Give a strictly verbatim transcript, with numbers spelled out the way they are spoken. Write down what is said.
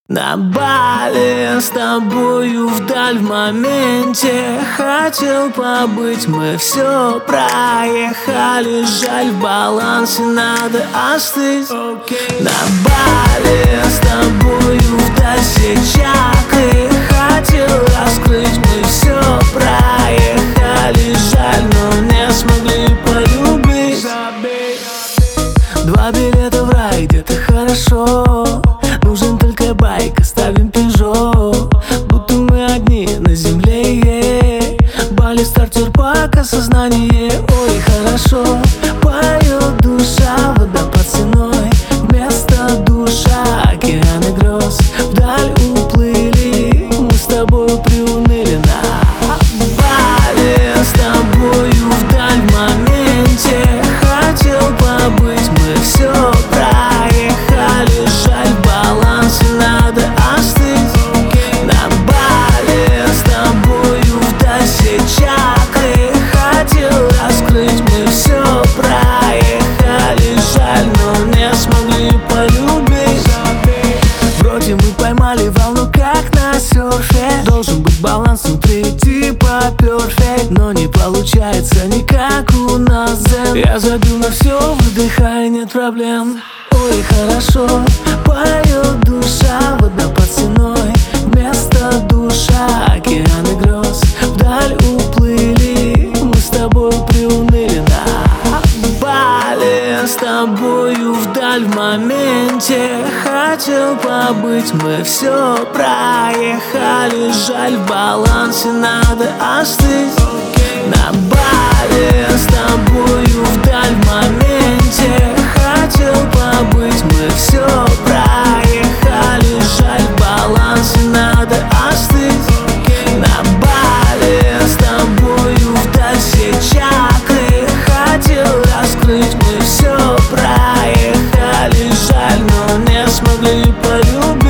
На Бали с тобою вдаль в моменте хотел побыть, мы все проехали. Жаль, в балансе надо остыть. На Бали с тобою вдаль все чакры хотел раскрыть, мы все проехали. Жаль, но не смогли полюбить. Два билета в рай, где-то хорошо. Нужен только байк, оставим Пежо. Будто мы одни на земле. Бали, стартер, пак, осознание. Ой, хорошо, поет душа, вода под стеной. Вместо душа океаны гроз. Вдаль уплыли, мы с тобою приуныли. На Бали с тобою вдаль в моменте хотел побыть, мы все проехали. Жаль, в балансе надо остыть. На Бали с тобою вдаль все чакры хотел раскрыть, мы все проехали. Жаль, но не смогли полюбить. Вроде мы поймали волну, как на серфе. Должен быть баланс внутри, типа перфект, но не получается никак у нас дзен. Я забил на все, выдыхай, нет проблем. Ой, хорошо, поет душа, вода под стеной. Вместо душа океаны гроз. Вдаль уплыли, мы с тобой приуныли. На Бали с тобою вдаль в моменте хотел побыть, мы все проехали. Жаль, в балансе надо остыть. На Бали с тобою вдаль в моменте хотел побыть, мы все проехали. Жаль, в балансе надо остыть. На Бали с тобою вдаль все чакры хотел раскрыть, мы все проехали. Жаль, но не смогли полюбить.